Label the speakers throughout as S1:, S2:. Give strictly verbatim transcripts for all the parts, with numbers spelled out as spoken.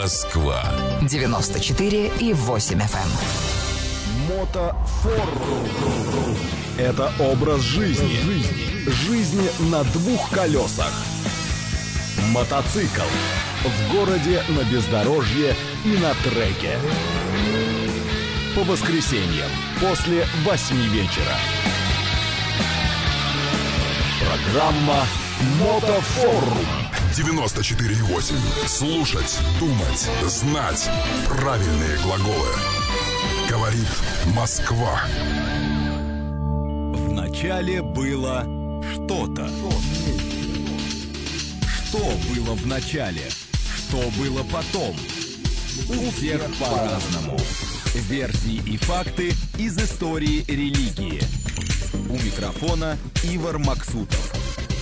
S1: Москва
S2: девяносто четыре и восемь эф эм.
S3: Мотофорум. Это образ жизни. Жизнь на двух колесах. Мотоцикл. В городе, на бездорожье и на треке. По воскресеньям после восьми вечера. Программа Мотофорум.
S1: девяносто четыре и восемь. Слушать, думать, знать. Правильные глаголы. Говорит Москва.
S3: В начале было что-то. Что было в начале? Что было потом? У всех по-разному. Версии и факты из истории религии. У микрофона Ивар Максутов.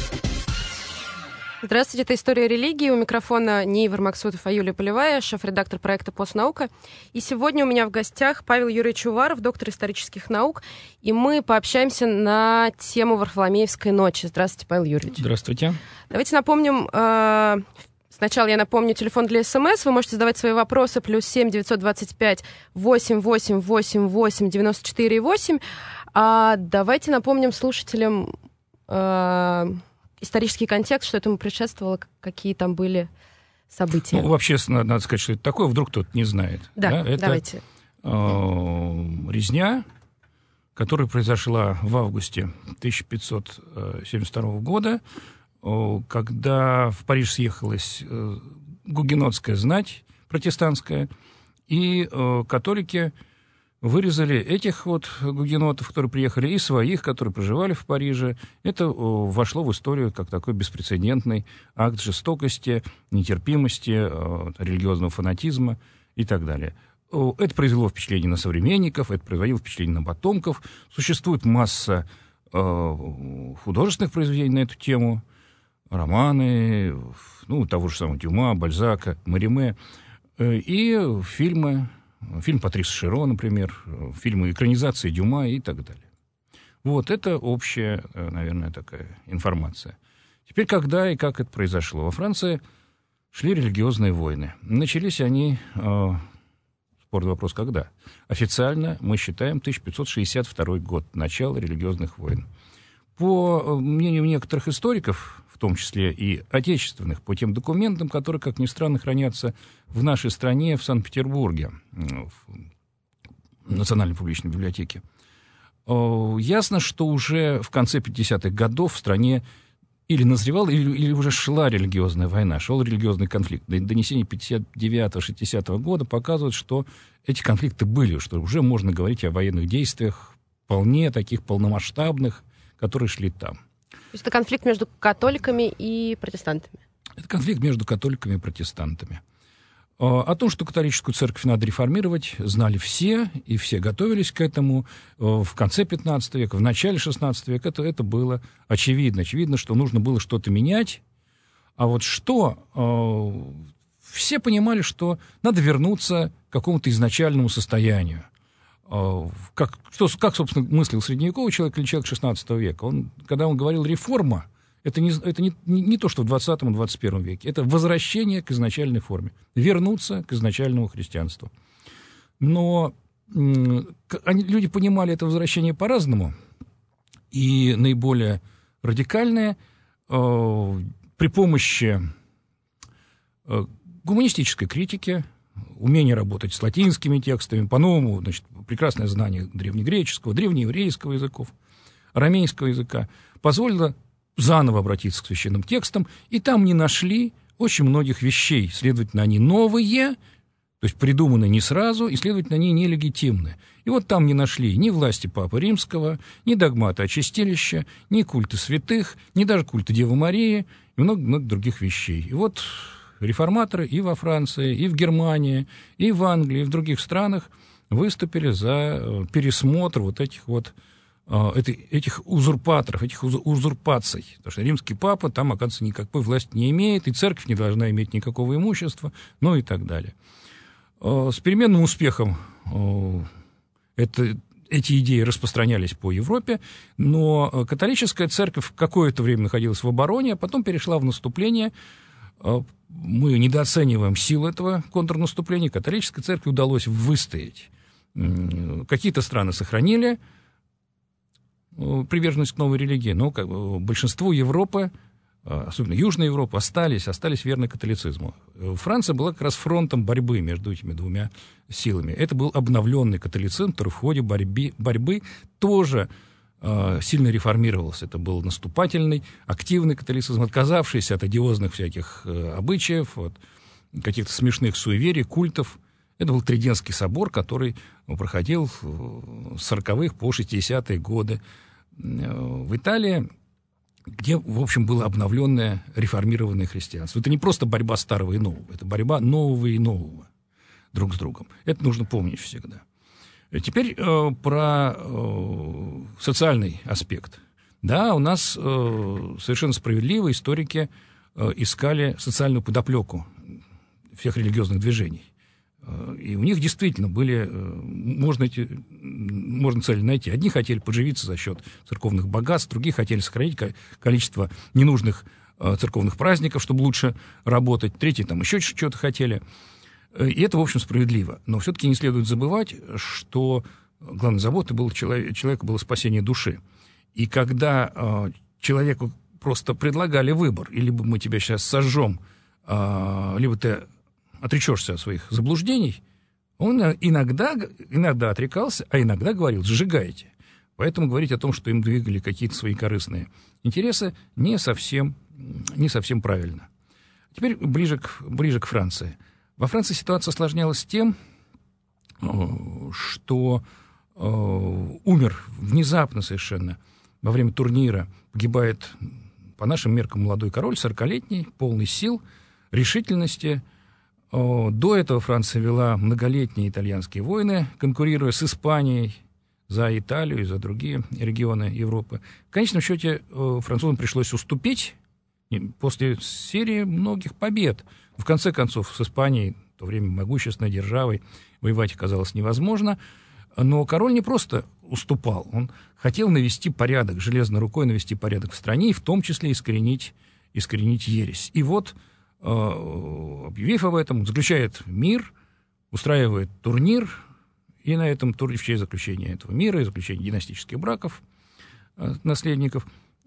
S4: Здравствуйте, это «История религии». У микрофона не Ивар Максутов, а Юлия Полевая, шеф-редактор проекта «Постнаука». И сегодня у меня в гостях Павел Юрьевич Уваров, доктор исторических наук. И мы пообщаемся на тему Варфоломеевской ночи. Здравствуйте, Павел Юрьевич.
S5: Здравствуйте.
S4: Давайте напомним... Э- Сначала я напомню телефон для СМС. Вы можете задавать свои вопросы. Плюс семь девятьсот двадцать пять восемь восемь восемь восемь девяносто четыре восемь. А давайте напомним слушателям э, исторический контекст, что этому предшествовало, какие там были события.
S5: Ну, вообще, надо, надо сказать, что это такое, вдруг кто-то не знает.
S4: Да,
S5: да? Это,
S4: давайте.
S5: Э, резня, которая произошла в августе тысяча пятьсот семьдесят второго года, когда в Париж съехалась гугенотская знать протестантская, и католики вырезали этих вот гугенотов, которые приехали, и своих, которые проживали в Париже. Это вошло в историю как такой беспрецедентный акт жестокости, нетерпимости, религиозного фанатизма и так далее. Это произвело впечатление на современников, это произвело впечатление на потомков. Существует масса художественных произведений на эту тему, романы, ну, того же самого Дюма, Бальзака, Мариме, и фильмы, фильм Патриса Широ, например, фильмы экранизации Дюма и так далее. Вот, это общая, наверное, такая информация. Теперь, когда и как это произошло? Во Франции шли религиозные войны. Начались они, спорный вопрос, когда? Официально мы считаем тысяча пятьсот шестьдесят второй год, начало религиозных войн. По мнению некоторых историков, в том числе и отечественных, по тем документам, которые, как ни странно, хранятся в нашей стране, в Санкт-Петербурге, в Национальной публичной библиотеке, ясно, что уже в конце пятидесятых годов в стране или назревала, или, или уже шла религиозная война, шел религиозный конфликт. Донесения пятьдесят девятого шестидесятого года показывают, что эти конфликты были, что уже можно говорить о военных действиях вполне таких полномасштабных, которые шли там.
S4: То есть это конфликт между католиками и протестантами?
S5: Это конфликт между католиками и протестантами. О том, что католическую церковь надо реформировать, знали все, и все готовились к этому. В конце пятнадцатого века, в начале шестнадцатого века это, это было очевидно. Очевидно, что нужно было что-то менять. А вот что? Все понимали, что надо вернуться к какому-то изначальному состоянию. Как, что, как, собственно, мыслил средневековый человек или человек шестнадцатого века? Он, когда он говорил «реформа», это, не, это не, не, не то, что в двадцатом и двадцать первом веке. Это возвращение к изначальной форме. Вернуться к изначальному христианству. Но м, они, люди понимали это возвращение по-разному. И наиболее радикальное э, при помощи э, гуманистической критики, умение работать с латинскими текстами, по-новому, значит, прекрасное знание древнегреческого, древнееврейского языков, арамейского языка, позволило заново обратиться к священным текстам, и там не нашли очень многих вещей. Следовательно, они новые, то есть придуманы не сразу, и, следовательно, они нелегитимны. И вот там не нашли ни власти Папы Римского, ни догмата очистилища, ни культа святых, ни даже культа Девы Марии, и много-много других вещей. И вот реформаторы и во Франции, и в Германии, и в Англии, и в других странах выступили за пересмотр вот этих вот этих узурпаторов, этих узурпаций. Потому что римский папа там, оказывается, никакой власти не имеет, и церковь не должна иметь никакого имущества, ну и так далее. С переменным успехом это, эти идеи распространялись по Европе, но католическая церковь какое-то время находилась в обороне, а потом перешла в наступление, мы недооцениваем силу этого контрнаступления. Католической церкви удалось выстоять. Какие-то страны сохранили приверженность к новой религии, но как бы, большинство Европы, особенно Южная Европа, остались, остались верны католицизму. Франция была как раз фронтом борьбы между этими двумя силами. Это был обновленный католицизм, который в ходе борьбы, борьбы тоже э, сильно реформировался. Это был наступательный, активный католицизм, отказавшийся от одиозных всяких э, обычаев, от каких-то смешных суеверий, культов. Это был Триденский собор, который проходил с сороковых по шестидесятые годы в Италии, где, в общем, было обновленное, реформированное христианство. Это не просто борьба старого и нового, это борьба нового и нового друг с другом. Это нужно помнить всегда. Теперь э, про э, социальный аспект. Да, у нас э, совершенно справедливо историки э, искали социальную подоплеку всех религиозных движений. И у них действительно были, можно, эти, можно цели найти. Одни хотели поживиться за счет церковных богатств, другие хотели сохранить количество ненужных церковных праздников, чтобы лучше работать, третьи там еще что-то хотели. И это, в общем, справедливо. Но все-таки не следует забывать, что главной заботой было человек, человека было спасение души. И когда человеку просто предлагали выбор, и либо мы тебя сейчас сожжем, либо ты отречешься от своих заблуждений, он иногда, иногда отрекался, а иногда говорил: сжигайте. Поэтому говорить о том, что им двигали какие-то свои корыстные интересы, не совсем, не совсем правильно. Теперь ближе к, ближе к Франции. Во Франции ситуация осложнялась тем, что э, умер внезапно совершенно во время турнира, погибает, по нашим меркам, молодой король, сорокалетний, полный сил, решительности. До этого Франция вела многолетние итальянские войны, конкурируя с Испанией за Италию и за другие регионы Европы. В конечном счете французам пришлось уступить после серии многих побед. В конце концов, с Испанией, в то время могущественной державой, воевать оказалось невозможно. Но король не просто уступал, он хотел навести порядок, железной рукой навести порядок в стране, и в том числе искоренить, искоренить ересь. И вот, объявив об этом, заключает мир, устраивает турнир, и на этом турнире, в честь заключения этого мира и заключения династических браков наследников,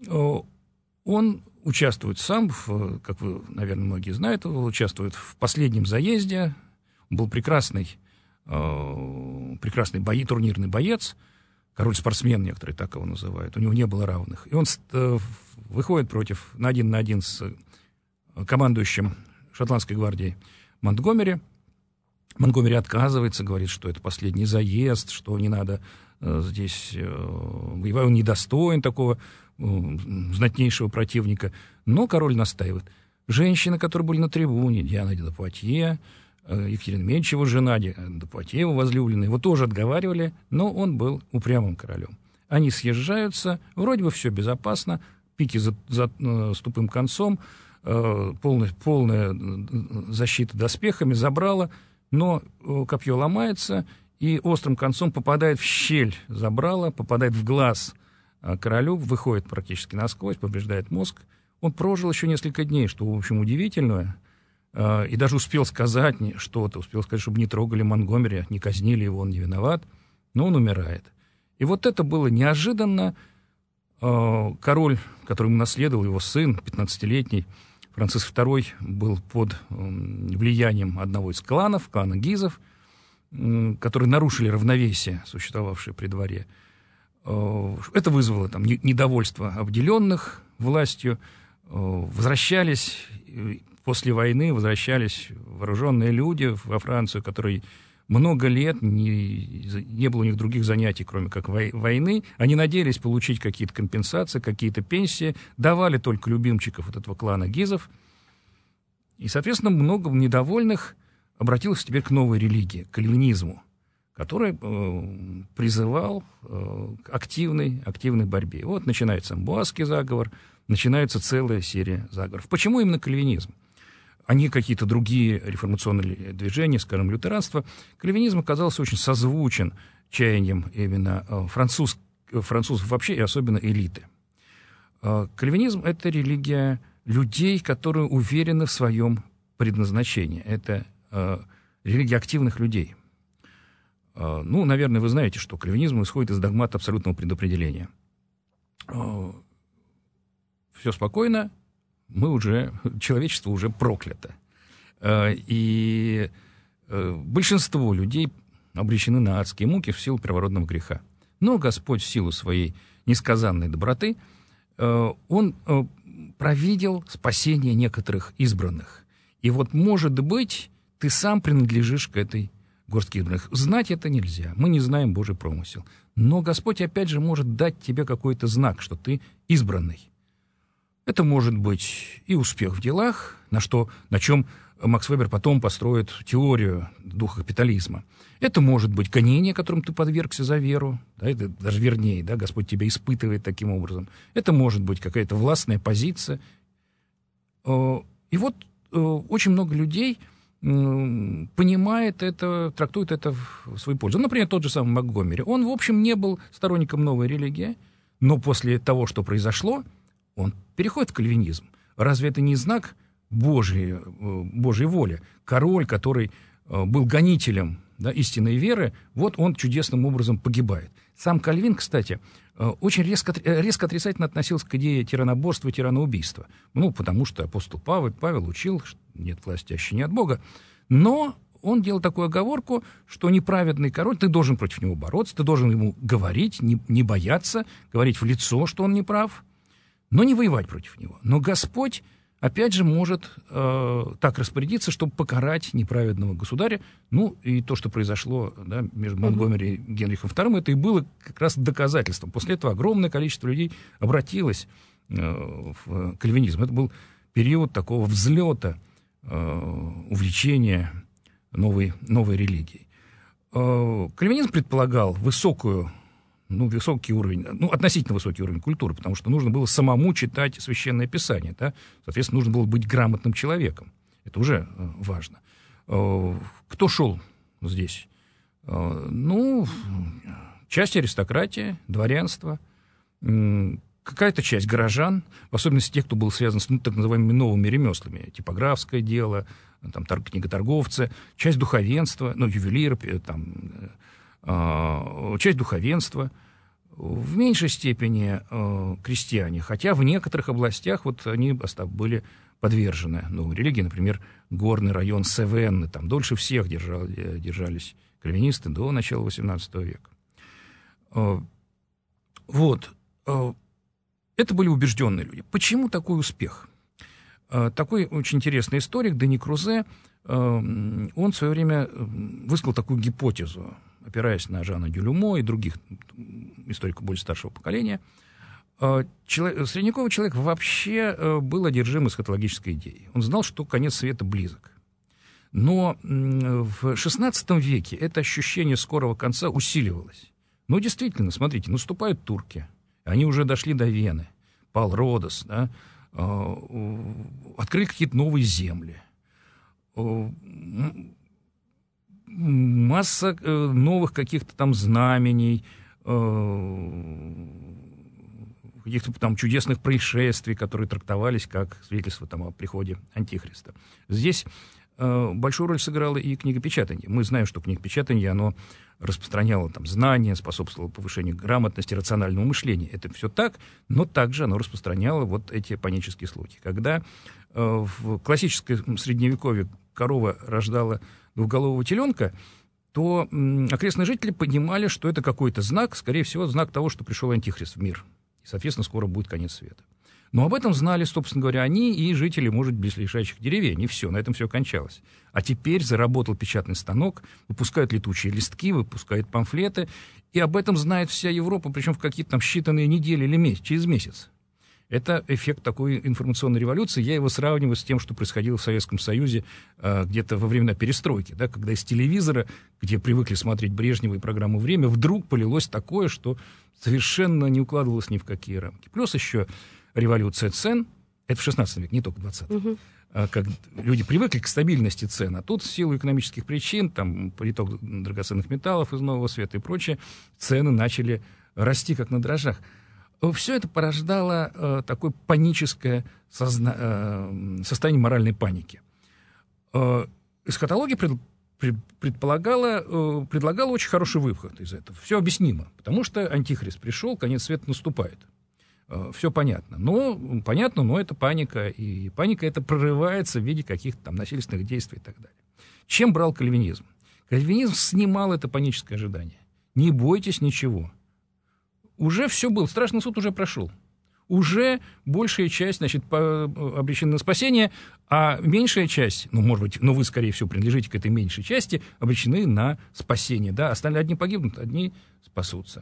S5: он участвует сам, в, как вы, наверное, многие знают, он участвует в последнем заезде, он был прекрасный, прекрасный бои, турнирный боец, король-спортсмен, некоторые так его называют, у него не было равных, и он выходит против, на один на один с командующим шотландской гвардией Монтгомери. Монтгомери отказывается, говорит, что это последний заезд, что не надо э, здесь э, воевать, он недостоин такого э, знатнейшего противника. Но король настаивает. Женщины, которые были на трибуне, Диана де Пуатье, э, Екатерина Медичева, жена де Пуатье, его возлюбленная, его тоже отговаривали, но он был упрямым королем. Они съезжаются, вроде бы все безопасно, пики за, за э, с тупым концом, Полная, полная защита доспехами, забрала, но копье ломается, и острым концом попадает в щель забрала, попадает в глаз королю, выходит практически насквозь, повреждает мозг. Он прожил еще несколько дней, что, в общем, удивительно, и даже успел сказать что-то, успел сказать, чтобы не трогали Монтгомери, не казнили его, он не виноват, но он умирает. И вот это было неожиданно. Король, который ему наследовал, его сын, пятнадцатилетний, Франциск второй, был под влиянием одного из кланов, клана Гизов, которые нарушили равновесие, существовавшее при дворе. Это вызвало там недовольство обделенных властью. Возвращались после войны, возвращались вооруженные люди во Францию, которые много лет не, не было у них других занятий, кроме как войны. Они надеялись получить какие-то компенсации, какие-то пенсии, давали только любимчиков вот этого клана Гизов. И, соответственно, много недовольных обратилось теперь к новой религии, к кальвинизму, который э, призывал э, к активной, активной борьбе. И вот начинается Амбуазский заговор, начинается целая серия заговоров. Почему именно кальвинизм? А не какие-то другие реформационные движения, скажем, лютеранство. Кальвинизм оказался очень созвучен чаянием именно француз, французов вообще и особенно элиты. Кальвинизм — это религия людей, которые уверены в своем предназначение. Это э, религия активных людей. Э, ну, наверное, вы знаете, что кальвинизм исходит из догмата абсолютного предопределения. Э, все спокойно, мы уже, человечество уже проклято. Э, и э, большинство людей обречены на адские муки в силу первородного греха. Но Господь в силу своей несказанной доброты, э, Он э, провидел спасение некоторых избранных. И вот, может быть, ты сам принадлежишь к этой горстке избранных. Знать это нельзя, мы не знаем Божий промысел. Но Господь, опять же, может дать тебе какой-то знак, что ты избранный. Это может быть и успех в делах, на, что, на чем Макс Вебер потом построит теорию духа капитализма. Это может быть гонение, которым ты подвергся за веру, да, это даже вернее, да, Господь тебя испытывает таким образом. Это может быть какая-то властная позиция. И вот очень много людей понимает это, трактует это в свою пользу. Например, тот же самый Монтгомери. Он, в общем, не был сторонником новой религии, но после того, что произошло, он переходит в кальвинизм. Разве это не знак Божьей, Божьей воли? Король, который был гонителем, да, истинной веры, вот он чудесным образом погибает. Сам Кальвин, кстати, очень резко, резко отрицательно относился к идее тираноборства и тираноубийства. Ну, потому что апостол Павел, Павел учил, что нет власти, аще не от Бога. Но он делал такую оговорку, что неправедный король, ты должен против него бороться, ты должен ему говорить, не, не бояться, говорить в лицо, что он не прав, но не воевать против него. Но Господь, опять же, может э, так распорядиться, чтобы покарать неправедного государя. Ну, и то, что произошло, да, между Монтгомери и Генрихом вторым, это и было как раз доказательством. После этого огромное количество людей обратилось э, в кальвинизм. Это был период такого взлета, э, увлечения новой, новой религией. Э, кальвинизм предполагал высокую ну, высокий уровень, ну, относительно высокий уровень культуры, потому что нужно было самому читать Священное Писание, да? Соответственно, нужно было быть грамотным человеком. Это уже э, важно. Э, кто шел здесь? Э, ну, часть аристократии, дворянства, э, какая-то часть горожан, в особенности тех, кто был связан с ну, так называемыми новыми ремеслами, типографское дело, там, книготорговцы, часть духовенства, ну, ювелиры, там... часть духовенства, в меньшей степени э, крестьяне, хотя в некоторых областях вот они были подвержены новой религии, например, горный район Севенны, там дольше всех держал, держались кальвинисты до начала восемнадцатого века. Э, вот. Э, это были убежденные люди. Почему такой успех? Э, такой очень интересный историк Дени Крузе, э, он в свое время высказал такую гипотезу, опираясь на Жана Дюлюмо и других историков более старшего поколения, человек, средневековый человек вообще был одержим эсхатологической идеей. Он знал, что конец света близок. Но в шестнадцатом веке это ощущение скорого конца усиливалось. Ну, действительно, смотрите, наступают турки, они уже дошли до Вены, пал Родос, да, открыли какие-то новые земли. Масса э, новых каких-то там знамений, э, каких-то там чудесных происшествий, которые трактовались как свидетельство там, о приходе Антихриста. Здесь э, большую роль сыграло и книгопечатание. Мы знаем, что книгопечатание, оно распространяло там, знания, способствовало повышению грамотности, рационального мышления. Это все так, но также оно распространяло вот эти панические слухи. Когда э, в классическом средневековье корова рождала двухголового теленка, то м, окрестные жители понимали, что это какой-то знак, скорее всего, знак того, что пришел Антихрист в мир. И, соответственно, скоро будет конец света. Но об этом знали, собственно говоря, они и жители, может, близлежащих деревень. И все, на этом все кончалось. А теперь заработал печатный станок, выпускают летучие листки, выпускают памфлеты, и об этом знает вся Европа, причем в какие-то там считанные недели или месяц, через месяц. Это эффект такой информационной революции. Я его сравниваю с тем, что происходило в Советском Союзе э, где-то во времена перестройки, да, когда из телевизора, где привыкли смотреть Брежнева и программу «Время», вдруг полилось такое, что совершенно не укладывалось ни в какие рамки. Плюс еще революция цен. Это в шестнадцатом веке, не только в двадцатом. Угу. Как люди привыкли к стабильности цен, а тут в силу экономических причин, там, приток драгоценных металлов из нового света и прочее, цены начали расти как на дрожжах. Все это порождало э, такое паническое созна... э, состояние моральной паники. Эсхатология пред, пред, предполагала, предлагала очень хороший выход из этого. Все объяснимо, потому что антихрист пришел, конец света наступает. Все понятно. Но, понятно, но это паника, и паника это прорывается в виде каких-то там насильственных действий и так далее. Чем брал кальвинизм? Кальвинизм снимал это паническое ожидание. Не бойтесь ничего. Уже все было, страшный суд уже прошел. Уже большая часть, значит, обречена на спасение, а меньшая часть, ну, может быть, но вы, скорее всего, принадлежите к этой меньшей части, обречены на спасение. Да? Остальные одни погибнут, одни спасутся.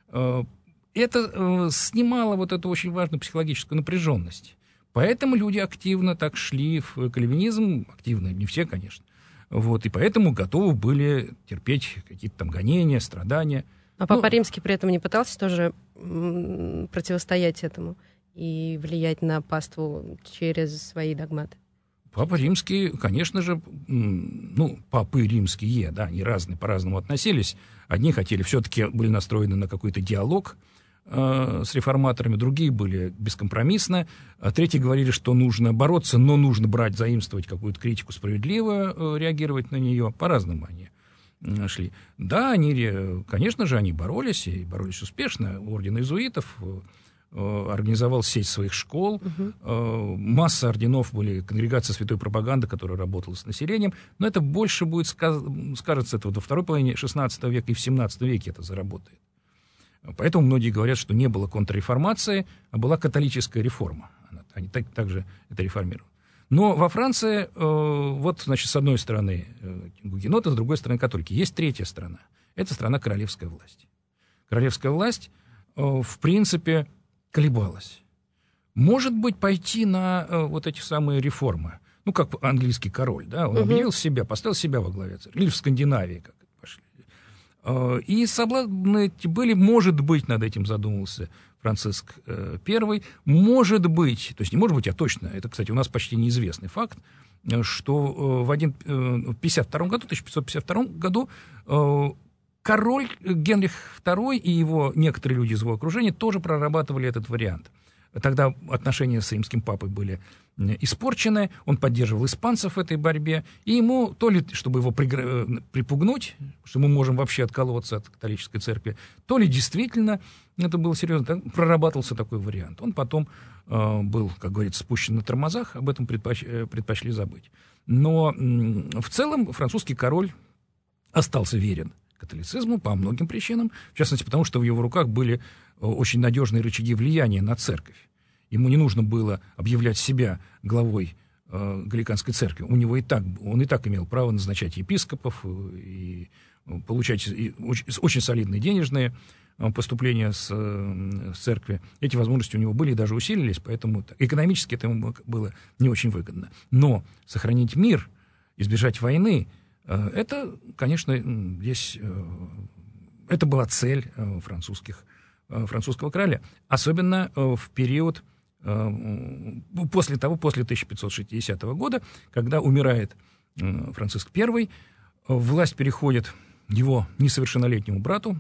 S5: Это снимало вот эту очень важную психологическую напряженность. Поэтому люди активно так шли в кальвинизм, активно, не все, конечно, вот, и поэтому готовы были терпеть какие-то там гонения, страдания.
S4: А Папа
S5: ну,
S4: Римский при этом не пытался тоже противостоять этому и влиять на паству через свои догматы?
S5: Папа Римский, конечно же, ну, папы римские, да, они разные, по-разному относились. Одни хотели, все-таки были настроены на какой-то диалог э, с реформаторами, другие были бескомпромиссно, а третьи говорили, что нужно бороться, но нужно брать, заимствовать какую-то критику, справедливо э, реагировать на нее. По-разному они э, шли. Да, они, конечно же, они боролись, и боролись успешно. Орден иезуитов организовал сеть своих школ, uh-huh. масса орденов были, конгрегация святой пропаганды, которая работала с населением, но это больше будет, сказ... скажется это во второй половине шестнадцатого века, и в семнадцатом веке это заработает. Поэтому многие говорят, что не было контрреформации, а была католическая реформа. Они так, также это реформировали. Но во Франции, вот, значит, с одной стороны гугеноты, с другой стороны католики. Есть третья страна. Это страна королевской власти. Королевская власть, в принципе, колебалась. Может быть, пойти на э, вот эти самые реформы. Ну, как английский король, да, он uh-huh. объявил себя, поставил себя во главе церкви. Или в Скандинавии, как пошли. Э, и соблазны были, может быть, над этим задумался Франциск э, I. Может быть, то есть не может быть, а точно, это, кстати, у нас почти неизвестный факт, что э, в, один, э, в пятьдесят втором году, тысяча пятьсот пятьдесят втором году э, король Генрих второй и его некоторые люди из его окружения тоже прорабатывали этот вариант. Тогда отношения с римским папой были испорчены, он поддерживал испанцев в этой борьбе, и ему, то ли, чтобы его пригр... припугнуть, что мы можем вообще отколоться от католической церкви, то ли действительно, это было серьезно, так, прорабатывался такой вариант. Он потом э, был, как говорится, спущен на тормозах, об этом предпоч... предпочли забыть. Но м- в целом французский король остался верен католицизму по многим причинам, в частности, потому что в его руках были очень надежные рычаги влияния на церковь. Ему не нужно было объявлять себя главой э, Галиканской церкви. У него и так, он и так имел право назначать епископов и получать и очень, очень солидные денежные поступления с, с церкви. Эти возможности у него были и даже усилились, поэтому экономически это ему было не очень выгодно. Но сохранить мир, избежать войны, это, конечно, здесь это была цель французских, французского короля. Особенно в период после того, после тысяча пятьсот шестидесятого года, когда умирает Франциск I, власть переходит его несовершеннолетнему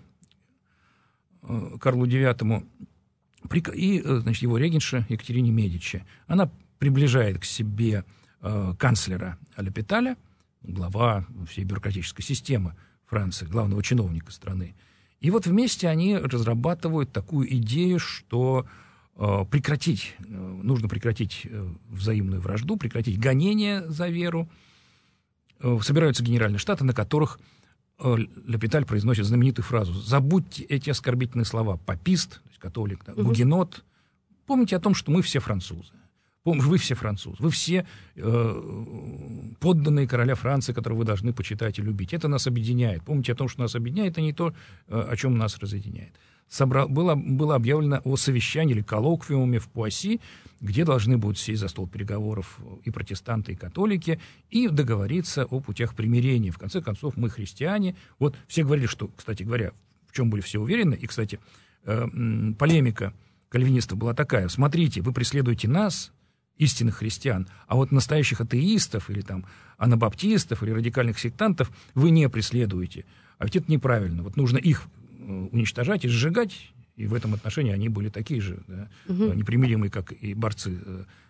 S5: брату Карлу девятому и, значит, его регентше Екатерине Медичи. Она приближает к себе канцлера Лепиталя, глава всей бюрократической системы Франции, главного чиновника страны. И вот вместе они разрабатывают такую идею, что э, прекратить, э, нужно прекратить э, взаимную вражду, прекратить гонения за веру. Э, собираются генеральные штаты, на которых э, Лепиталь произносит знаменитую фразу: «Забудьте эти оскорбительные слова. Папист, то есть католик, да, гугенот. Помните о том, что мы все французы. Вы все французы, вы все э, подданные короля Франции, которого вы должны почитать и любить. Это нас объединяет. Помните о том, что нас объединяет, а не то, э, о чем нас разъединяет». Собрал, было, было объявлено о совещании или коллоквиуме в Пуасси, где должны будут сесть за стол переговоров и протестанты, и католики, и договориться о путях примирения. В конце концов, мы христиане. Вот все говорили, что, кстати говоря, в чем были все уверены, и, кстати, э, полемика кальвинистов была такая: смотрите, вы преследуете нас, истинных христиан, а вот настоящих атеистов или там анабаптистов или радикальных сектантов вы не преследуете. А ведь это неправильно. Вот нужно их уничтожать и сжигать, и в этом отношении они были такие же, да, угу. непримиримые, как и борцы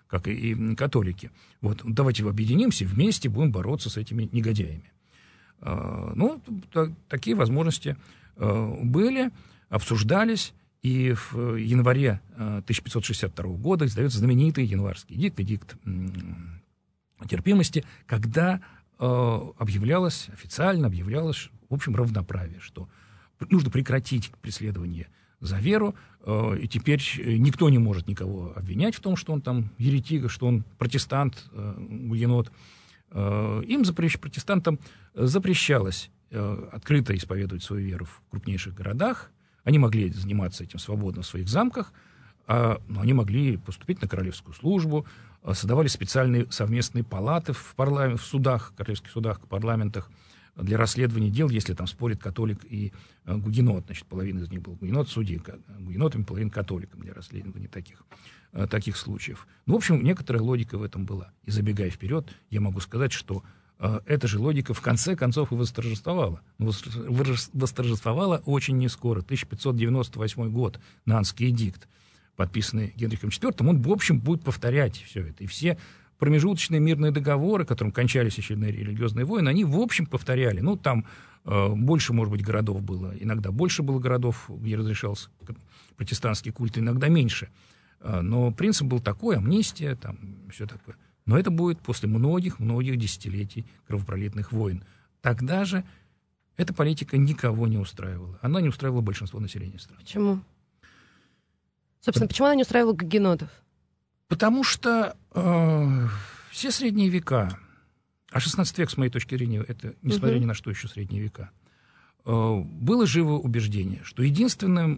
S5: как и, и католики. Вот, давайте объединимся, вместе будем бороться с этими негодяями. Э, ну, так, такие возможности э, были, обсуждались, и в январе э, тысяча пятьсот шестьдесят второго года издается знаменитый январский эдикт, эдикт м- терпимости, когда э, объявлялось, официально объявлялось, в общем, равноправие, что нужно прекратить преследование за веру, э, и теперь никто не может никого обвинять в том, что он там еретик, что он протестант, э, гугенот. Э, им, запрещ... протестантам, запрещалось э, открыто исповедовать свою веру в крупнейших городах. Они могли заниматься этим свободно в своих замках, э, но они могли поступить на королевскую службу, э, создавали специальные совместные палаты в, парламент, в судах, королевских судах, парламентах, для расследования дел, если там спорит католик и э, гугенот. Значит, половина из них был гугенот, судьи гугенотами, половина католиками для расследования таких, э, таких случаев. Ну, в общем, некоторая логика в этом была. И забегая вперед, я могу сказать, что э, эта же логика в конце концов и восторжествовала. Но восторжествовала очень нескоро. тысяча пятьсот девяносто восьмой год, Нанский эдикт, подписанный Генрихом четвёртым, он, в общем, будет повторять все это. И все промежуточные мирные договоры, которым кончались очередные религиозные войны, они, в общем, повторяли. Ну, там э, больше, может быть, городов было. Иногда больше было городов, где разрешался протестантский культ, иногда меньше. Э, но принцип был такой, амнистия, там, все такое. Но это будет после многих-многих десятилетий кровопролитных войн. Тогда же эта политика никого не устраивала. Она не устраивала большинство населения страны.
S4: Почему? Собственно, почему она не устраивала гугенотов?
S5: Потому что э, все средние века, а шестнадцатый век, с моей точки зрения, это, несмотря uh-huh. ни на что, еще средние века, э, было живое убеждение, что единственным,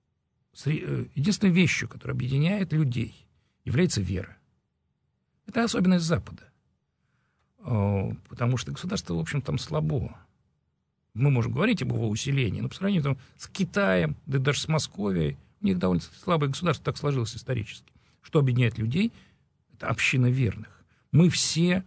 S5: э, единственной вещью, которая объединяет людей, является вера. Это особенность Запада. Э, потому что государство, в общем, там слабо. Мы можем говорить об его усилении, но по сравнению там, с Китаем, да даже с Московией, у них довольно слабое государство, так сложилось исторически. Что объединяет людей? Это община верных. Мы все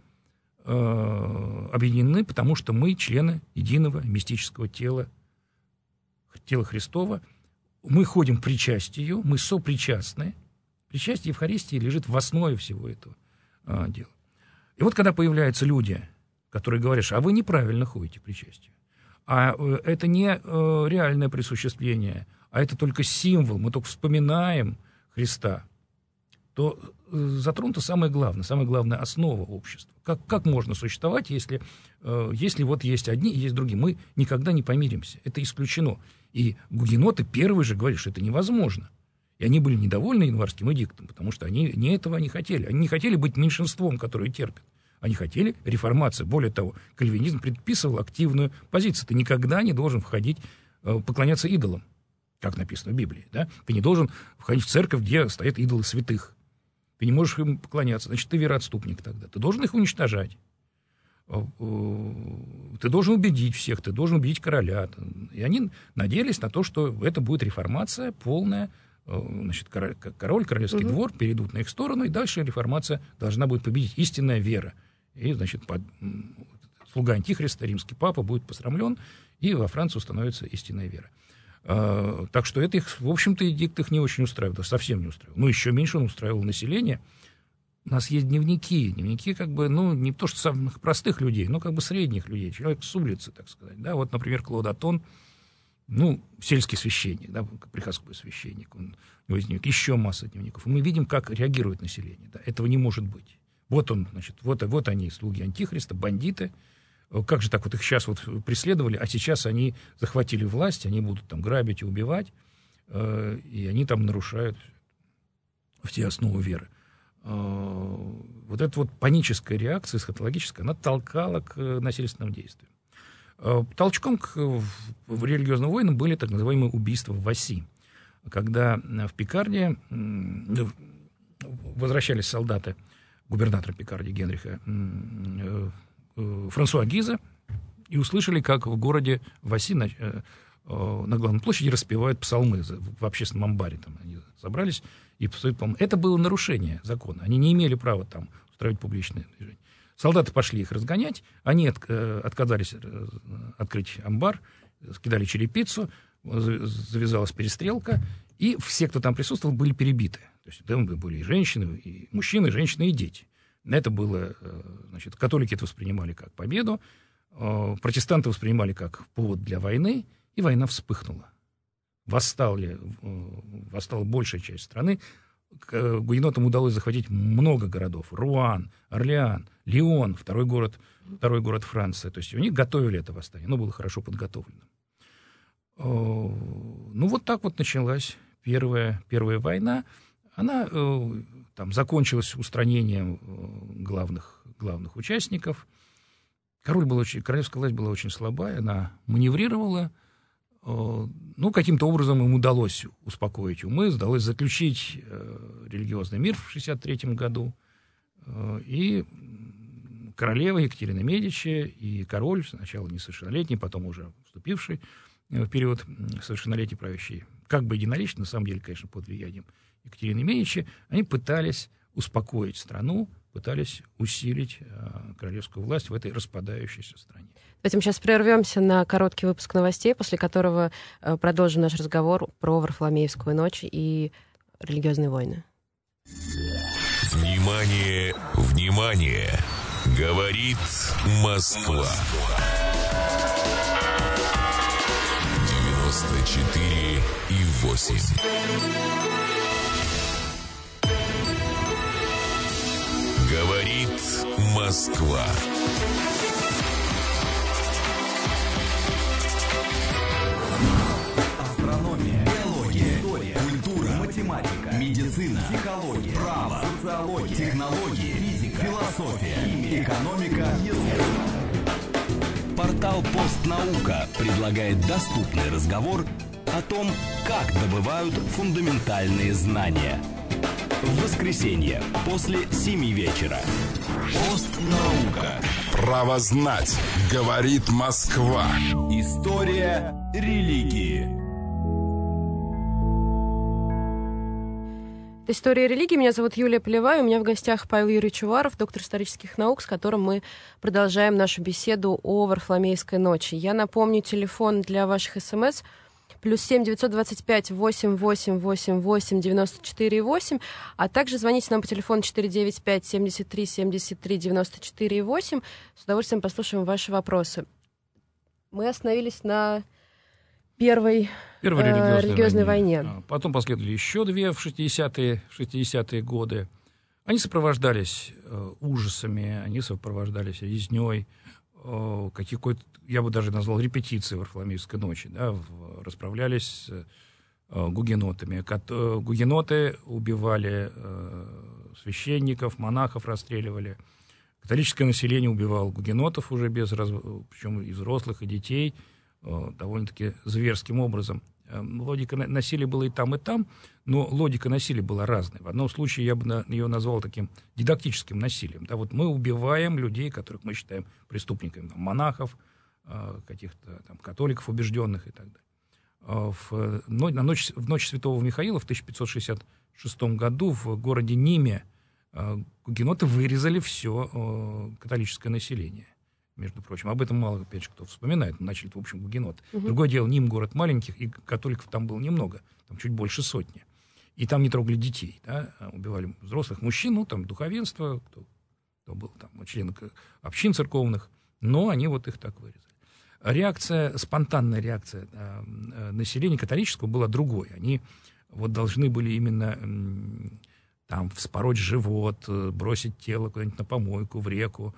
S5: э, объединены, потому что мы члены единого мистического тела, тела Христова. Мы ходим к причастию, мы сопричастны. Причастие Евхаристии лежит в основе всего этого э, дела. И вот когда появляются люди, которые говорят, а вы неправильно ходите к причастию, а э, это не э, реальное присуществление, а это только символ, мы только вспоминаем Христа, то затронута самое главное, самая главная основа общества. Как, как можно существовать, если, э, если вот есть одни и есть другие? Мы никогда не помиримся. Это исключено. И гугеноты первые же говорили, что это невозможно. И они были недовольны январским эдиктом, потому что они не этого не хотели. Они не хотели быть меньшинством, которое терпит. Они хотели реформации. Более того, кальвинизм предписывал активную позицию. Ты никогда не должен входить, э, поклоняться идолам, как написано в Библии. Да? Ты не должен входить в церковь, где стоят идолы святых. Ты не можешь им поклоняться, значит, ты вероотступник тогда. Ты должен их уничтожать. Ты должен убедить всех, ты должен убедить короля. И они надеялись на то, что это будет реформация полная. Значит, король, королевский угу. двор перейдут на их сторону, и дальше реформация должна будет победить. Истинная вера. И, значит, под, слуга Антихриста, римский папа, будет посрамлен, и во Франции установится истинная вера. Uh, так что это их, в общем-то, эдикт их не очень устраивал, совсем не устраивал. Ну, еще меньше он устраивал население. У нас есть дневники, дневники как бы, ну, не то что самых простых людей, но как бы средних людей, человек с улицы, так сказать. Да, вот, например, Клод Атон, ну, сельский священник, да, приходской священник, он, у него есть дневник, еще масса дневников. И мы видим, как реагирует население. Да, этого не может быть. Вот он, значит, вот, вот они, слуги Антихриста, бандиты. Как же так вот их сейчас вот преследовали, а сейчас они захватили власть, они будут там грабить и убивать, э, и они там нарушают все основы веры. Э, вот эта вот паническая реакция, эсхатологическая, она толкала к насильственным действиям. Э, толчком к в религиозным войнам были так называемые убийства в Васси, когда в Пикардии э, возвращались солдаты губернатора Пикардии Генриха э, Франсуа Гиза, и услышали, как в городе Васси на, э, на главной площади распевают псалмы в общественном амбаре. Там они собрались и псуют псалмы. Это было нарушение закона. Они не имели права там устраивать публичное движение. Солдаты пошли их разгонять, они от, э, отказались э, открыть амбар, скидали черепицу, завязалась перестрелка, и все, кто там присутствовал, были перебиты. То есть там были и женщины, и мужчины, и женщины, и дети. Это было, значит, католики это воспринимали как победу, протестанты воспринимали как повод для войны, и война вспыхнула. Восстали, восстала большая часть страны. Гугенотам удалось захватить много городов. Руан, Орлеан, Лион, второй город, второй город Франции. То есть у них готовили это восстание, оно было хорошо подготовлено. Ну, вот так вот началась первая, первая война. Она там закончилась устранением главных, главных участников. Король был очень, королевская власть была очень слабая, она маневрировала. Ну, каким-то образом им удалось успокоить умы, удалось заключить религиозный мир в шестьдесят третьем году. И королева Екатерина Медичи и король, сначала несовершеннолетний, потом уже вступивший в период совершеннолетия правящий, как бы единолично, на самом деле, конечно, под влиянием Екатерины Медичи, они пытались успокоить страну, пытались усилить э, королевскую власть в этой распадающейся стране.
S4: Давайте мы сейчас прервемся на короткий выпуск новостей, после которого э, продолжим наш разговор про Варфоломеевскую ночь и религиозные войны.
S1: Внимание, внимание! Говорит Москва. девяносто четыре и восемь. Говорит Москва.
S3: Астрономия, биология, история, культура, математика, медицина, психология, право, социология, технологии, физика, философия, химия, экономика, язык. Портал «Постнаука» предлагает доступный разговор о том, как добывают фундаментальные знания. В воскресенье после семи вечера. Постнаука.
S1: Право знать. Говорит Москва.
S3: История религии.
S4: Это «История религии». Меня зовут Юлия Полевая. У меня в гостях Павел Юрьевич Уваров, доктор исторических наук, с которым мы продолжаем нашу беседу о Варфоломеевской ночи. Я напомню, телефон для ваших смс плюс семь девятьсот двадцать пять восемь восемь восемь восемь девяносто четыре восемь, а также звоните нам по телефону четыре девять пять семьдесят три семьдесят три девяносто четыре восемь. С удовольствием послушаем ваши вопросы. Мы остановились на первой,
S5: Первой
S4: э,
S5: религиозной,
S4: религиозной
S5: войне.
S4: войне.
S5: Потом последовали еще две в шестидесятые, шестидесятые годы. Они сопровождались э, ужасами, они сопровождались резней, э, какой-то, я бы даже назвал, репетицией Варфоломеевской ночи. Да, в, расправлялись с э, гугенотами. Кат, э, гугеноты убивали э, священников, монахов расстреливали. Католическое население убивало гугенотов уже без, раз... причем и взрослых, и детей, э, довольно-таки зверским образом. Логика насилия была и там, и там, но логика насилия была разной. В одном случае я бы ее назвал таким дидактическим насилием. Да, вот мы убиваем людей, которых мы считаем преступниками, там, монахов, каких-то там католиков убежденных и так далее. В, на ночь, в ночь Святого Михаила в тысяча пятьсот шестьдесят шестом году в городе Ниме гугеноты вырезали все католическое население. Между прочим, об этом мало, опять же, кто вспоминает. Начали, в общем, гугеноты. Угу. Другое дело, Ним город маленьких, и католиков там было немного, там чуть больше сотни. И там не трогали детей, да? Убивали взрослых мужчин, ну, там, духовенство, кто, кто был там, члены общин церковных, но они вот их так вырезали. Реакция, спонтанная реакция э, населения католического была другой. Они вот должны были именно э, там вспороть живот, бросить тело куда-нибудь на помойку, в реку.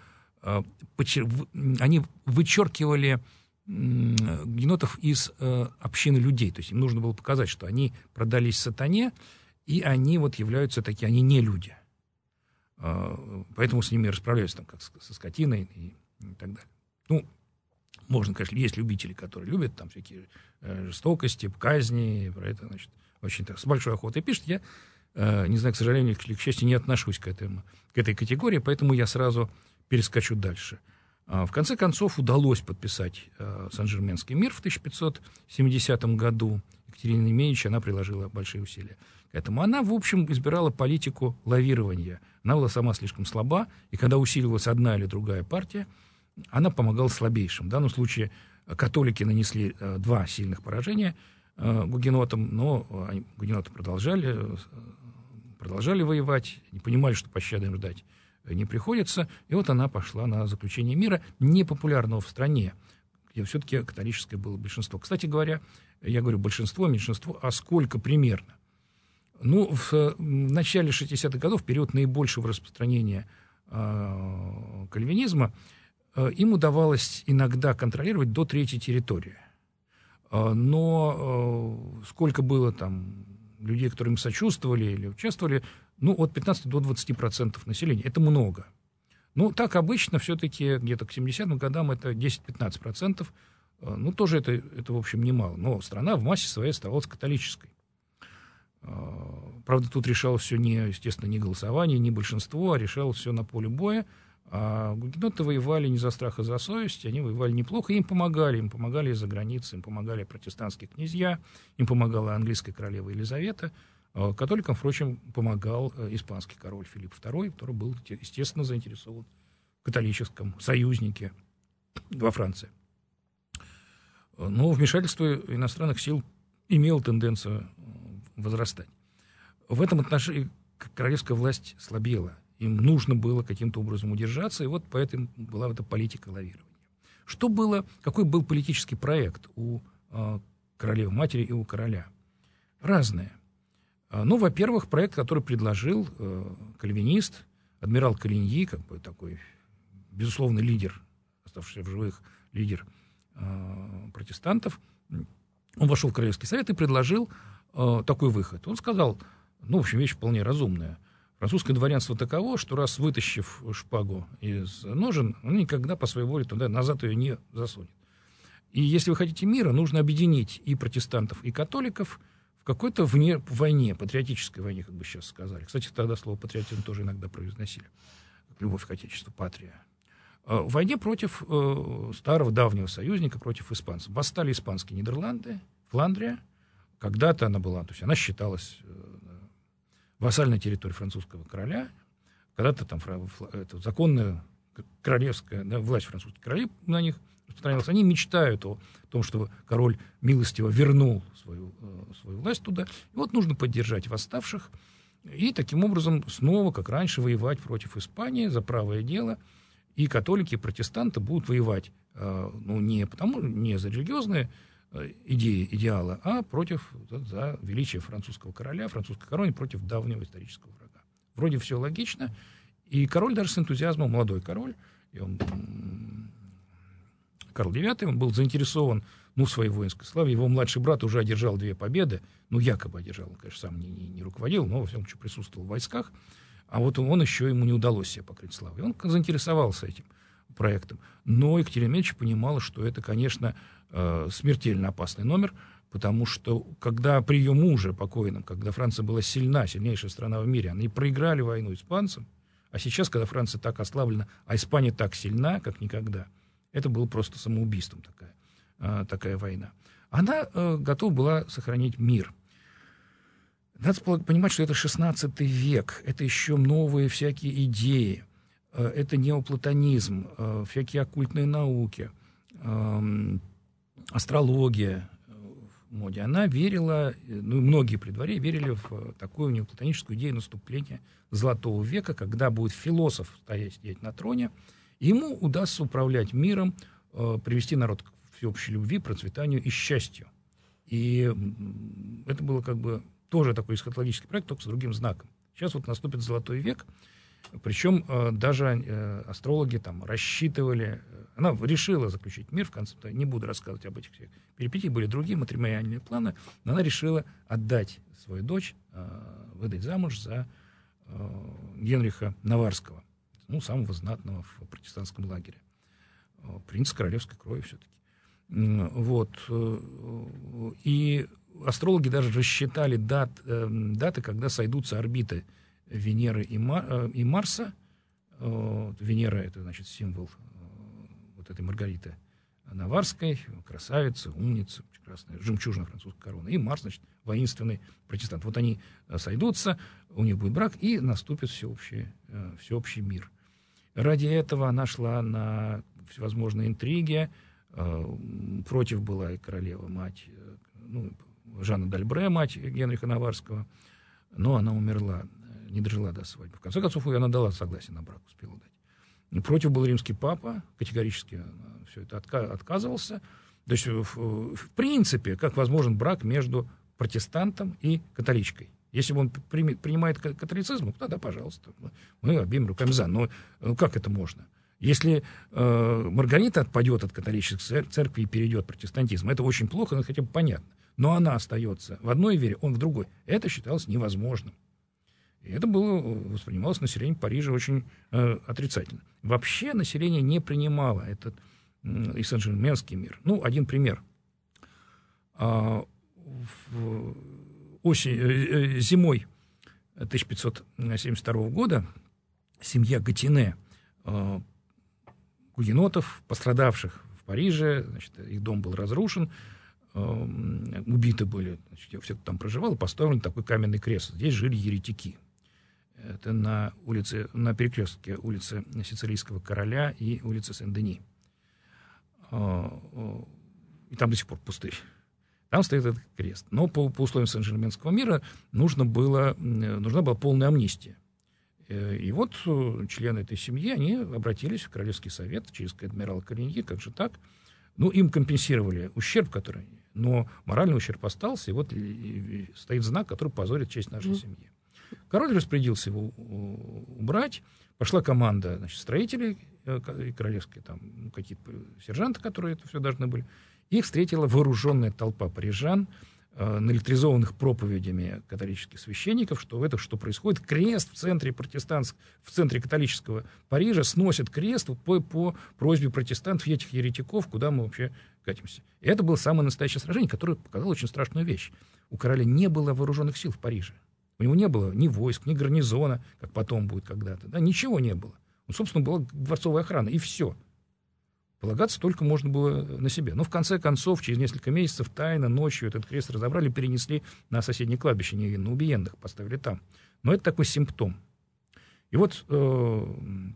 S5: Они вычеркивали гугенотов из общины людей. То есть им нужно было показать, что они продались сатане, и они вот являются такие, они не люди. Поэтому с ними расправляются там, как со скотиной и, и так далее. Ну, можно, конечно, есть любители, которые любят там всякие жестокости, казни, про это, значит, очень так, с большой охотой пишут. Я, не знаю, к сожалению или к счастью, не отношусь к, этому, к этой категории, поэтому я сразу перескочу дальше. В конце концов, удалось подписать Сен-Жерменский мир в тысяча пятьсот семидесятом году. Екатерина Медичи, она приложила большие усилия к этому. Она, в общем, избирала политику лавирования. Она была сама слишком слаба, и когда усиливалась одна или другая партия, она помогала слабейшим. В данном случае католики нанесли два сильных поражения. гугенотам, но они, гугеноты продолжали, продолжали воевать, не понимали, что пощады им ждать не приходится, и вот она пошла на заключение мира, непопулярного в стране, где все-таки католическое было большинство. Кстати говоря, я говорю большинство, меньшинство, а сколько примерно? Ну, в начале шестидесятых годов, в период наибольшего распространения э, кальвинизма, э, им удавалось иногда контролировать до третьей территории. Э, но э, сколько было там людей, которые им сочувствовали или участвовали, ну, от пятнадцати до двадцати процентов населения. Это много. Ну, так обычно все-таки где-то к семидесятым годам это десять-пятнадцать процентов. Ну, тоже это, это, в общем, немало. Но страна в массе своей оставалась католической. Правда, тут решалось все, не, естественно, не голосование, не большинство, а решалось все на поле боя. А гугеноты воевали не за страх, а за совесть. Они воевали неплохо, и им помогали. Им помогали из-за границы, им помогали протестантские князья, им помогала английская королева Елизавета. Католикам, впрочем, помогал испанский король Филипп второй, который был, естественно, заинтересован в католическом союзнике во Франции. Но вмешательство иностранных сил имело тенденцию возрастать. В этом отношении королевская власть слабела. Им нужно было каким-то образом удержаться, и вот поэтому была эта политика лавирования. Что было, какой был политический проект у э, королевы-матери и у короля? Разные. Ну, во-первых, проект, который предложил э, кальвинист, адмирал Колиньи, как бы такой безусловный лидер, оставшийся в живых лидер э, протестантов, он вошел в Королевский совет и предложил э, такой выход. Он сказал, ну, в общем, вещь вполне разумная. Французское дворянство таково, что раз вытащив шпагу из ножен, он никогда по своей воле туда назад ее не засунет. И если вы хотите мира, нужно объединить и протестантов, и католиков в какой-то вне, войне, патриотической войне, как бы сейчас сказали. Кстати, тогда слово патриотизм тоже иногда произносили. Любовь к отечеству, патрия. В войне против э, старого давнего союзника, против испанцев. Восстали испанские Нидерланды, Фландрия. Когда-то она была, то есть она считалась э, вассальной территорией французского короля. Когда-то там это, законная королевская, да, власть французских королей на них распространялась. Они мечтают о том, чтобы король милостиво вернул свою, свою власть туда. И вот нужно поддержать восставших и таким образом снова, как раньше, воевать против Испании за правое дело. И католики, и протестанты будут воевать ну, не, потому, не за религиозные идеи, идеалы, а против, за величие французского короля, французской короны, против давнего исторического врага. Вроде все логично. И король даже с энтузиазмом, молодой король, и он, Карл девятый, он был заинтересован ну, в своей воинской славе. Его младший брат уже одержал две победы, ну, якобы одержал, он, конечно, сам не, не, не руководил, но, во всяком случае, присутствовал в войсках. А вот он еще, ему не удалось себе покрыть славой. Он заинтересовался этим проектом. Но Екатерина Медичи понимала, что это, конечно, смертельно опасный номер, потому что, когда при ее муже покойном, когда Франция была сильна, сильнейшая страна в мире, они проиграли войну испанцам, а сейчас, когда Франция так ослаблена, а Испания так сильна, как никогда, это было просто самоубийством такая, такая война. Она готова была сохранить мир. Надо понимать, что это шестнадцатый век, это еще новые всякие идеи, это неоплатонизм, всякие оккультные науки, астрология в моде. Она верила, ну и многие при дворе верили в такую неоплатоническую идею наступления Золотого века, когда будет философ стоять сидеть на троне, и ему удастся управлять миром, привести народ к всеобщей любви, процветанию и счастью. И это было как бы тоже такой эсхатологический проект, только с другим знаком. Сейчас вот наступит Золотой век, причем э, даже э, астрологи там рассчитывали, э, она решила заключить мир, в конце, не буду рассказывать об этих всех перипетиях, были другие матримониальные планы, но она решила отдать свою дочь, э, выдать замуж за э, Генриха Наварского, ну, самого знатного в протестантском лагере, э, принца королевской крови все-таки. Э, вот. Э, и астрологи даже рассчитали дат, э, даты, когда сойдутся орбиты Венеры и, Мар, э, и Марса. Э, Венера — это, значит, символ э, вот этой Маргариты Наварской, красавица, умница, прекрасная, жемчужная французская корона. И Марс, значит, воинственный протестант. Вот они сойдутся, у них будет брак, и наступит всеобщий, э, всеобщий мир. Ради этого она шла на всевозможные интриги. Э, против была и королева-мать, э, ну, Жанна Дальбре, мать Генриха Наварского, но она умерла, не дожила до свадьбы. В конце концов, она дала согласие на брак, успела дать. Против был римский папа, категорически все это отка- отказывался. То есть, в, в принципе, как возможен брак между протестантом и католичкой. Если он при, принимает католицизм, тогда, пожалуйста, мы обеими руками за. Но как это можно? Если э, Маргарита отпадет от католической церкви и перейдет в протестантизм, это очень плохо, но хотя бы понятно. Но она остается в одной вере, он в другой. Это считалось невозможным. И это было, воспринималось населением Парижа очень э, отрицательно. Вообще население не принимало этот э, и Сен-Жерменский мир. Ну, один пример. А, в осень, э, зимой тысяча пятьсот семьдесят второго года семья Гатине, э, гугенотов, пострадавших в Париже, значит, их дом был разрушен, э, убиты были, значит, все, кто там проживал, поставлен такой каменный крест. Здесь жили еретики. Это на улице, на перекрестке улицы Сицилийского короля и улицы Сен-Дени. И там до сих пор пустырь. Там стоит этот крест. Но по, по условиям Сен-Жерменского мира нужно было, нужна была полная амнистия. И вот члены этой семьи, они обратились в Королевский совет через адмирала Калиньи, как же так? Ну, им компенсировали ущерб, который... Но моральный ущерб остался, и вот и, и стоит знак, который позорит честь нашей mm. семьи. Король распорядился его убрать. Пошла команда, значит, строителей королевские, там какие-то сержанты, которые это все должны были. Их встретила вооруженная толпа парижан, э, наэлектризованных проповедями католических священников, что это что происходит. Крест в центре протестантского, в центре католического Парижа сносит крест по, по просьбе протестантов и этих еретиков, куда мы вообще катимся. И это было самое настоящее сражение, которое показало очень страшную вещь. У короля не было вооруженных сил в Париже. У него не было ни войск, ни гарнизона, как потом будет когда-то. Да, ничего не было. Ну, собственно, была дворцовая охрана, и все. Полагаться только можно было на себя. Но в конце концов, через несколько месяцев тайно, ночью этот крест разобрали, перенесли на соседнее кладбище, не на Убиендах, поставили там. Но это такой симптом. И вот э,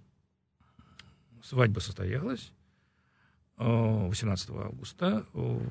S5: свадьба состоялась э, восемнадцатого августа. Э,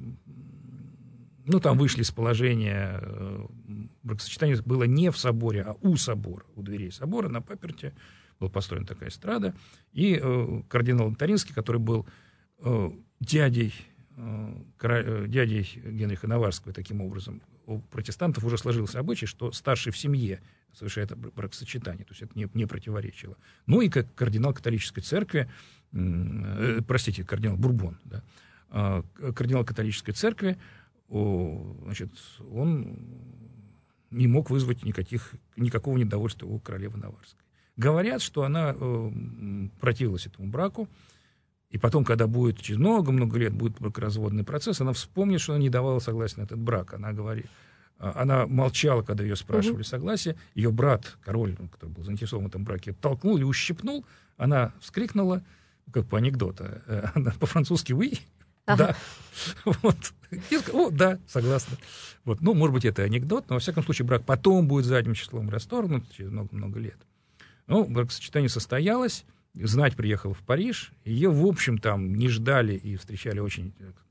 S5: ну, там вышли из положения, э, бракосочетание было не в соборе, а у собора, у дверей собора, на паперти. Была построена такая эстрада, и э, кардинал Лотаринский, который был э, дядей, э, кора, дядей Генриха Наварского, таким образом, у протестантов уже сложился обычай, что старший в семье совершает бракосочетание, то есть это не, не противоречило. Ну и как кардинал католической церкви, э, простите, кардинал Бурбон, да, э, кардинал католической церкви, о, значит, он не мог вызвать никаких, никакого недовольства у королевы Наварской. Говорят, что она э, противилась этому браку, и потом, когда будет через много-много лет будет бракоразводный процесс, она вспомнит, что она не давала согласия на этот брак. Она говорит, она молчала, когда ее спрашивали mm-hmm. согласие. Ее брат, король, который был заинтересован в этом браке, толкнул или ущипнул. Она вскрикнула, как по анекдоту, она по-французски «oui». Ага. Да. Вот. И сказал, о, да, согласна. Вот. Ну, может быть, это анекдот, но, во всяком случае, брак потом будет задним числом расторгнут через много-много лет. Ну, бракосочетание состоялось, знать приехала в Париж, ее, в общем, там не ждали и встречали очень,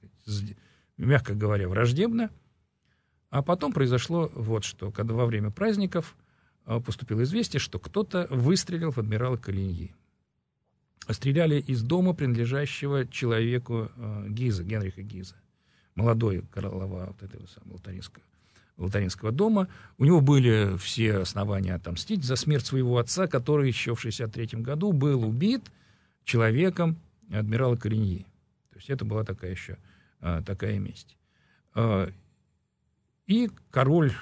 S5: мягко говоря, враждебно. А потом произошло вот что, когда во время праздников поступило известие, что кто-то выстрелил в адмирала Калиньи. Стреляли из дома, принадлежащего человеку Гиза, Генриха Гиза, молодой глава вот этого самого Лотаринского. Лотаринского дома. У него были все основания отомстить за смерть своего отца, который еще в шестьдесят третьем году был убит человеком адмирала Калиньи. То есть это была такая еще а, такая месть. А, и король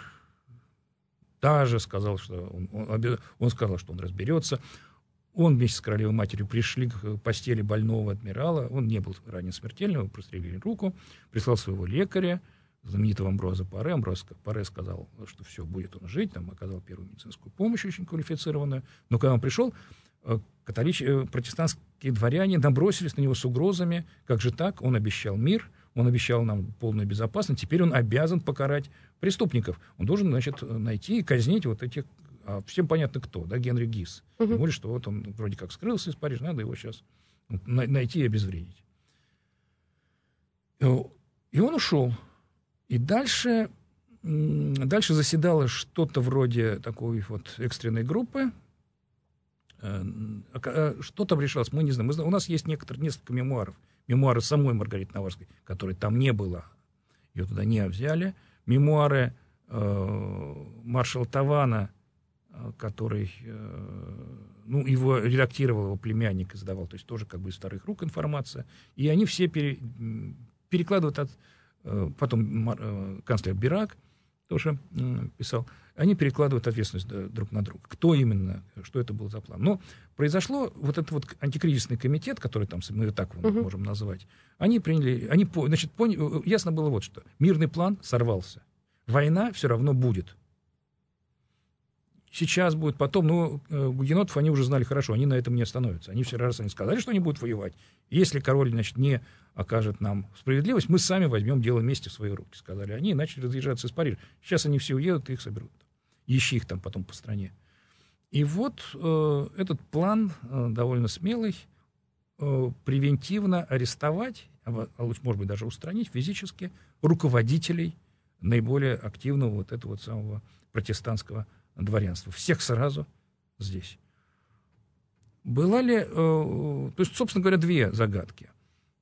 S5: даже сказал, что он, он, он сказал, что он разберется. Он вместе с королевой матерью пришли к постели больного адмирала. Он не был ранен смертельно, его прострелили руку, прислал своего лекаря, знаменитого Амброза Паре. Амброз Паре сказал, что все, будет он жить, там оказал первую медицинскую помощь, очень квалифицированную. Но когда он пришел, католич... протестантские дворяне набросились на него с угрозами. Как же так? Он обещал мир, он обещал нам полную безопасность, теперь он обязан покарать преступников. Он должен, значит, найти и казнить вот этих, а всем понятно кто, да, Генри Гиз. Угу. Тем более, что вот он вроде как скрылся из Парижа, надо его сейчас найти и обезвредить. И он ушел. И дальше, дальше заседало что-то вроде такой вот экстренной группы. Что там решалось, мы не знаем. Мы знаем. У нас есть некоторые, несколько мемуаров. Мемуары самой Маргариты Наварской, которой там не было. Ее туда не взяли. Мемуары э, маршала Тавана, э, который, э, ну, его редактировал его племянник, издавал, то есть тоже как бы из вторых рук информация. И они все пере, перекладывают от... Э, потом э, канцлер Бирак тоже э, писал. Они перекладывают ответственность друг на друга. Кто именно, что это был за план. Но произошло вот этот вот антикризисный комитет, который там, мы его так uh-huh. можем назвать, они приняли, они, значит, поняли, ясно было вот что. Мирный план сорвался. Война все равно будет. Сейчас будет, потом, ну, гугенотов они уже знали хорошо, они на этом не остановятся. Они все раз они сказали, что они будут воевать. Если король, значит, не окажет нам справедливость, мы сами возьмем дело вместе в свои руки, сказали они, и начали разъезжаться из Парижа. Сейчас они все уедут и их соберут. Ищи их там потом по стране. И вот э, этот план э, довольно смелый, э, превентивно арестовать, а, а лучше, может быть, даже устранить физически руководителей наиболее активного вот этого вот самого протестантского дворянства. Всех сразу здесь. Была ли... Э, то есть, собственно говоря, две загадки.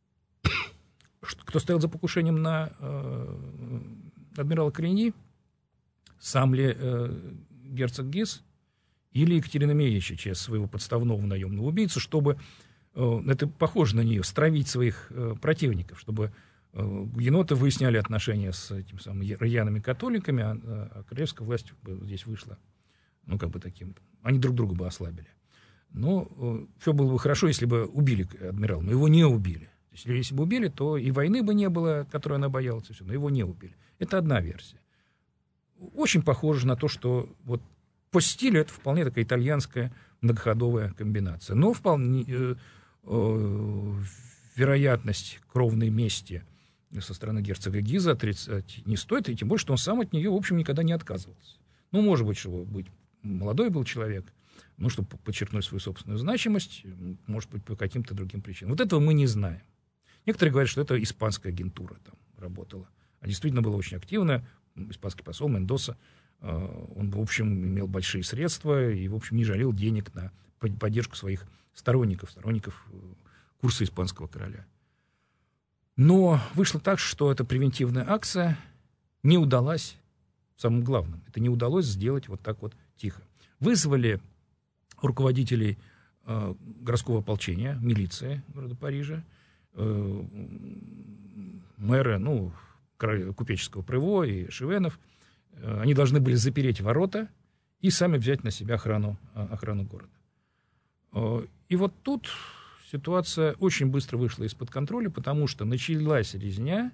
S5: Кто стоял за покушением на э, адмирала Кореньи? Сам ли э, герцог Гиз или Екатерина Медичи через своего подставного наемного убийцу, чтобы, э, это похоже на нее, стравить своих э, противников, чтобы э, гугеноты выясняли отношения с этими самыми рьяными католиками, а, а королевская власть здесь вышла, ну, как бы таким, они друг друга бы ослабили. Но э, все было бы хорошо, если бы убили адмирала, но его не убили. Если, если бы убили, то и войны бы не было, которой она боялась, и все, но его не убили. Это одна версия. Очень похоже на то, что вот по стилю это вполне такая итальянская многоходовая комбинация. Но вполне э, э, вероятность кровной мести со стороны герцога Гиза отрицать не стоит, и тем более, что он сам от нее, в общем, никогда не отказывался. Ну, может быть, чтобы быть молодой был человек, ну, чтобы подчеркнуть свою собственную значимость, может быть, по каким-то другим причинам. Вот этого мы не знаем. Некоторые говорят, что это испанская агентура там работала. А действительно была очень активная. Испанский посол Мендоса, он, в общем, имел большие средства и, в общем, не жалел денег на поддержку своих сторонников, сторонников курса испанского короля. Но вышло так, что эта превентивная акция не удалась самым главным. Это не удалось сделать вот так вот тихо. Вызвали руководителей э, городского ополчения, милиции города Парижа, э, мэра, ну, купеческого Прево и Шевенов. Они должны были запереть ворота и сами взять на себя охрану, охрану города. И вот тут ситуация очень быстро вышла из-под контроля, потому что началась резня.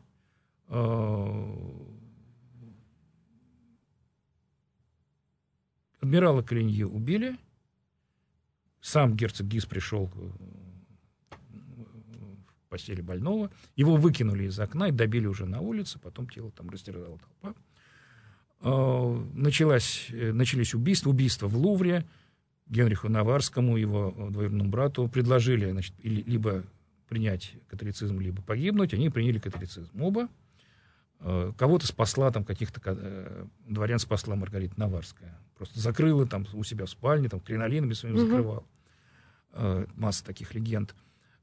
S5: Адмирала Кореньи убили. Сам герцог Гиз пришел постели больного, его выкинули из окна и добили уже на улице, потом тело там растерзала толпа. Началось, начались убийства, убийства в Лувре. Генриху Наварскому, его двоюродному брату, предложили, значит, либо принять католицизм, либо погибнуть. Они приняли католицизм оба. Кого-то спасла, там, каких-то дворян спасла Маргарита Наварская. Просто закрыла там у себя в спальне, там, кринолинами своим угу. закрывала. Масса таких легенд.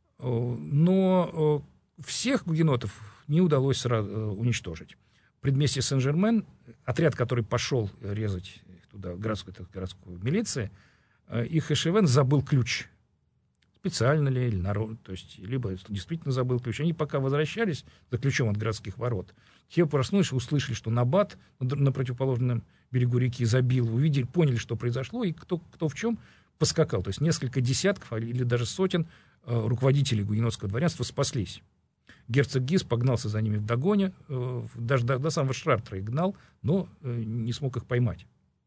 S5: Но всех гугенотов не удалось сразу уничтожить. В предместье Сен-Жермен отряд, который пошел резать туда, городскую, городскую милицию, их эшевен забыл ключ. Специально ли, или народ, то есть, либо действительно забыл ключ. Они пока возвращались за ключом от городских ворот, те проснулись, услышали, что набат на противоположном берегу реки забил, увидели, поняли, что произошло, и кто, кто в чем поскакал. То есть несколько десятков или даже сотен э, руководителей гугенотского дворянства спаслись. Герцог Гиз погнался за ними вдогоне, э, даже до, до самого Шартра их гнал, но э, не смог их поймать.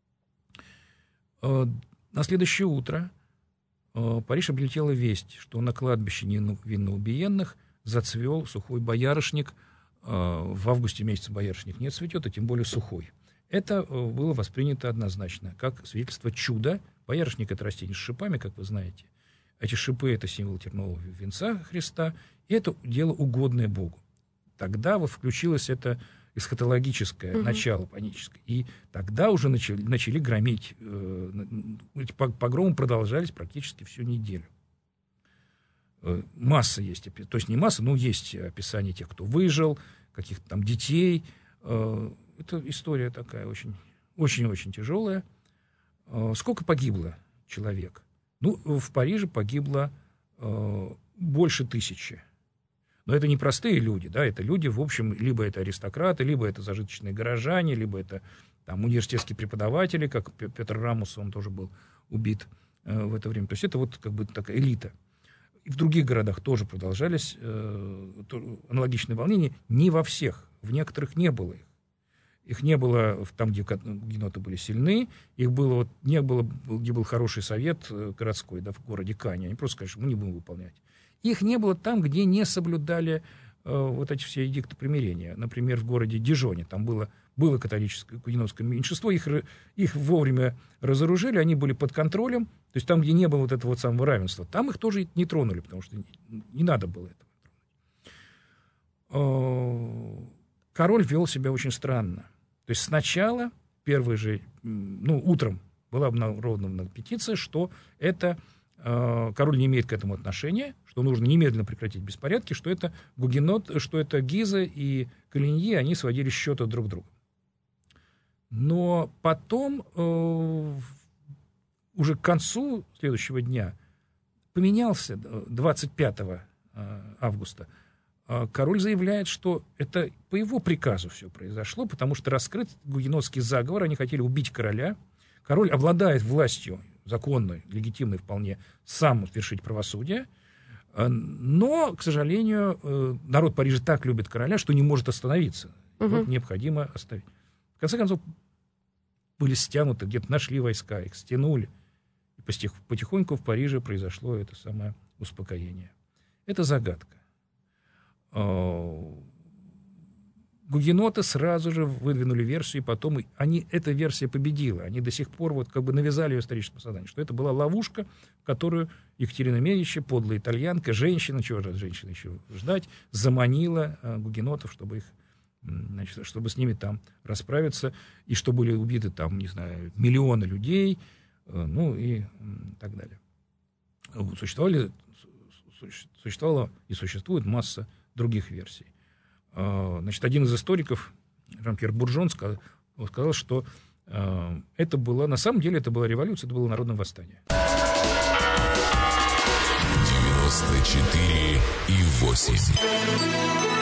S5: Э, на следующее утро э, Париж облетела весть, что на кладбище невинноубиенных зацвел сухой боярышник. Э, в августе месяце боярышник не цветет, а тем более сухой. Это э, было воспринято однозначно как свидетельство чуда. Боярышник — это растение с шипами, как вы знаете. Эти шипы — это символ тернового венца Христа, и это дело угодное Богу. Тогда вот включилось это эсхатологическое
S4: Мгм.
S5: начало паническое. И тогда уже начали, начали громить. э, Эти пог- погромы продолжались практически всю неделю. Э, Масса есть, опи- то есть не масса, но есть описание тех, кто выжил, каких-то там детей. Э, Это история такая очень, очень-очень тяжелая. Э, Сколько погибло человек? Ну, в Париже погибло э, больше тысячи. Но это не простые люди, да, это люди, в общем, либо это аристократы, либо это зажиточные горожане, либо это там университетские преподаватели, как Пе- Петр Рамус, он тоже был убит э, в это время. То есть это вот как бы такая элита. И в других городах тоже продолжались э, то- аналогичные волнения. Не во всех, в некоторых не было их. Их не было в- там, где ка- гугеноты были сильны, их было, вот, не было, где был хороший совет э, городской, да, в городе Кане. Они просто сказали, что мы не будем выполнять. Их не было там, где не соблюдали э, вот эти все эдикты примирения. Например, в городе Дижоне. Там было, было католическое гугенотское меньшинство, их, ра- их вовремя разоружили, они были под контролем. То есть там, где не было вот этого вот самого равенства, там их тоже не тронули, потому что не, не надо было этого тронуть. Э, Король вел себя очень странно. То есть сначала, первый же, м, ну, утром была обнародована петиция, что это э, король не имеет к этому отношения, что нужно немедленно прекратить беспорядки, что это гугенот, что это Гиза и Калиньи, они сводили счеты друг к другу. Но потом, э, уже к концу следующего дня, поменялся э, двадцать пятого августа, э, король заявляет, что это по его приказу все произошло, потому что раскрыт гугенотский заговор, они хотели убить короля. Король обладает властью законной, легитимной вполне, сам вершить правосудие, э, но, к сожалению, э, народ Парижа так любит короля, что не может остановиться. И
S4: Мгм.
S5: вот необходимо оставить. В конце концов, были стянуты, где-то нашли войска, их стянули. И постих- потихоньку в Париже произошло это самое успокоение. Это загадка. Э, Гугеноты сразу же выдвинули версию, и потом и они, эта версия победила. Они до сих пор вот как бы навязали в историческом создании, что это была ловушка, которую Екатерина Медичи, подлая итальянка, женщина, чего же от женщины еще ждать, заманила э, гугенотов, чтобы их, м, значит, чтобы с ними там расправиться, и что были убиты там, не знаю, миллионы людей, э, ну и м, так далее. Вот существовали, су- существовала и существует масса других версий. Э, Значит, один из историков, Жан-Пьер Буржон, сказал, сказал, что э, это было, на самом деле, это была революция, это было народное восстание.
S1: девяносто четыре и восемь.